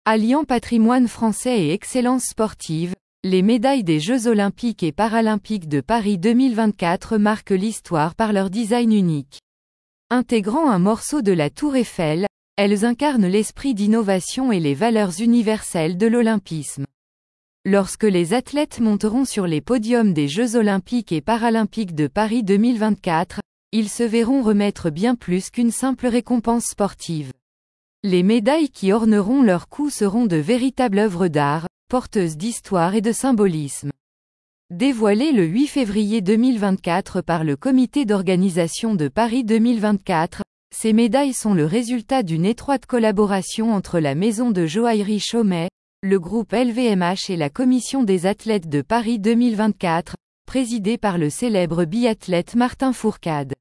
Alliant patrimoine français et excellence sportive, les médailles des Jeux olympiques et paralympiques de Paris 2024 marquent l'histoire par leur design unique. Intégrant un morceau de la Tour Eiffel, elles incarnent l'esprit d'innovation et les valeurs universelles de l'olympisme. Lorsque les athlètes monteront sur les podiums des Jeux olympiques et paralympiques de Paris 2024, ils se verront remettre bien plus qu'une simple récompense sportive. Les médailles qui orneront leur cou seront de véritables œuvres d'art, porteuses d'histoire et de symbolisme. Dévoilées le 8 février 2024 par le comité d'organisation de Paris 2024, ces médailles sont le résultat d'une étroite collaboration entre la maison de joaillerie Chaumet, le groupe LVMH et la commission des athlètes de Paris 2024, présidée par le célèbre biathlète Martin Fourcade.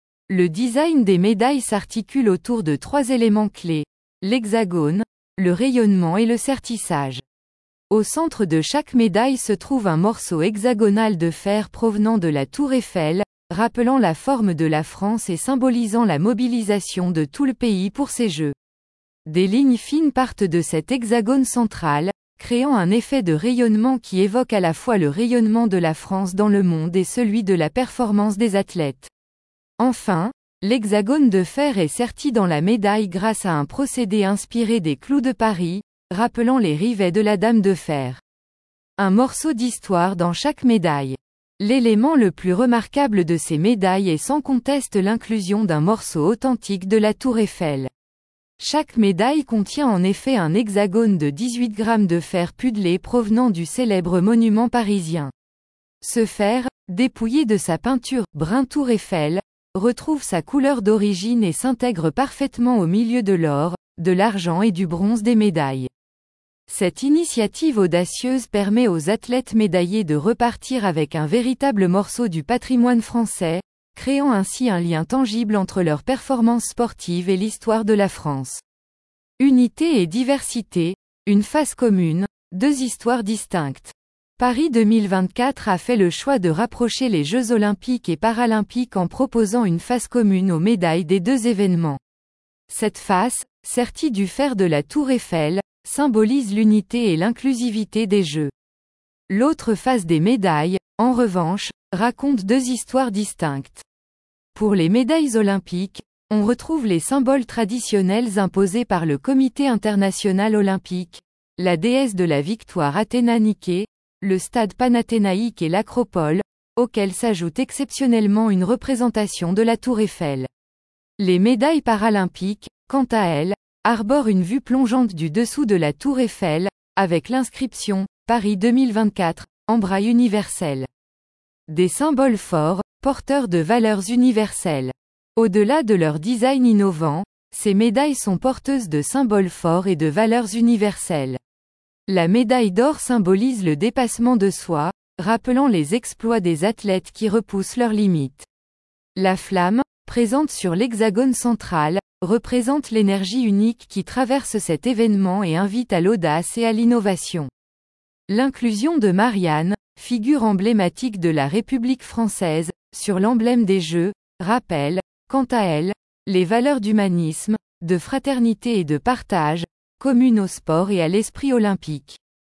Le design des médailles s'articule autour de 3 éléments clés: l'hexagone, le rayonnement et le sertissage. Au centre de chaque médaille se trouve un morceau hexagonal de fer provenant de la Tour Eiffel, rappelant la forme de la France et symbolisant la mobilisation de tout le pays pour ces Jeux. Des lignes fines partent de cet hexagone central, créant un effet de rayonnement qui évoque à la fois le rayonnement de la France dans le monde et celui de la performance des athlètes. Enfin, l'hexagone de fer est serti dans la médaille grâce à un procédé inspiré des clous de Paris, rappelant les rivets de la Dame de Fer. Un morceau d'histoire dans chaque médaille. L'élément le plus remarquable de ces médailles est sans conteste l'inclusion d'un morceau authentique de la Tour Eiffel. Chaque médaille contient en effet un hexagone de 18 grammes de fer pudelé provenant du célèbre monument parisien. Ce fer, dépouillé de sa peinture « brun Tour Eiffel », retrouve sa couleur d'origine et s'intègre parfaitement au milieu de l'or, de l'argent et du bronze des médailles. Cette initiative audacieuse permet aux athlètes médaillés de repartir avec un véritable morceau du patrimoine français, créant ainsi un lien tangible entre leur performance sportive et l'histoire de la France. Unité et diversité, une face commune, 2 histoires distinctes. Paris 2024 a fait le choix de rapprocher les Jeux olympiques et paralympiques en proposant une face commune aux médailles des 2 événements. Cette face, sertie du fer de la Tour Eiffel, symbolise l'unité et l'inclusivité des Jeux. L'autre face des médailles, en revanche, raconte 2 histoires distinctes. Pour les médailles olympiques, on retrouve les symboles traditionnels imposés par le Comité international olympique, la déesse de la victoire Athéna Nike, le stade panathénaïque et l'acropole, auxquels s'ajoute exceptionnellement une représentation de la Tour Eiffel. Les médailles paralympiques, quant à elles, arborent une vue plongeante du dessous de la Tour Eiffel, avec l'inscription « Paris 2024 » en braille universel. Des symboles forts, porteurs de valeurs universelles. Au-delà de leur design innovant, ces médailles sont porteuses de symboles forts et de valeurs universelles. La médaille d'or symbolise le dépassement de soi, rappelant les exploits des athlètes qui repoussent leurs limites. La flamme, présente sur l'hexagone central, représente l'énergie unique qui traverse cet événement et invite à l'audace et à l'innovation. L'inclusion de Marianne, figure emblématique de la République française, sur l'emblème des Jeux, rappelle, quant à elle, les valeurs d'humanisme, de fraternité et de partage, communes au sport et à l'esprit olympique.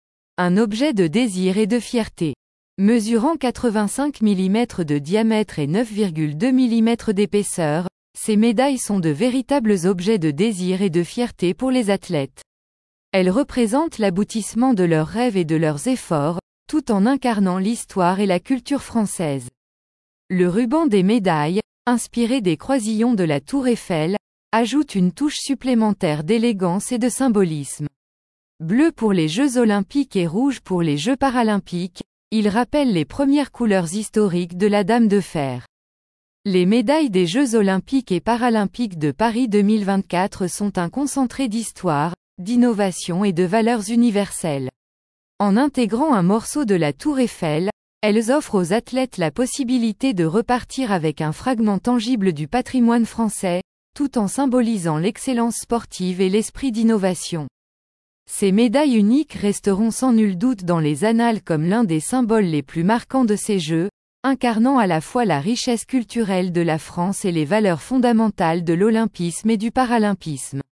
Un objet de désir et de fierté. Mesurant 85 mm de diamètre et 9,2 mm d'épaisseur, ces médailles sont de véritables objets de désir et de fierté pour les athlètes. Elles représentent l'aboutissement de leurs rêves et de leurs efforts, tout en incarnant l'histoire et la culture française. Le ruban des médailles, inspiré des croisillons de la Tour Eiffel, ajoute une touche supplémentaire d'élégance et de symbolisme. Bleu pour les Jeux olympiques et rouge pour les Jeux paralympiques, il rappelle les premières couleurs historiques de la Dame de Fer. Les médailles des Jeux olympiques et paralympiques de Paris 2024 sont un concentré d'histoire, d'innovation et de valeurs universelles. En intégrant un morceau de la Tour Eiffel, elles offrent aux athlètes la possibilité de repartir avec un fragment tangible du patrimoine français, tout en symbolisant l'excellence sportive et l'esprit d'innovation. Ces médailles uniques resteront sans nul doute dans les annales comme l'un des symboles les plus marquants de ces Jeux, incarnant à la fois la richesse culturelle de la France et les valeurs fondamentales de l'olympisme et du paralympisme.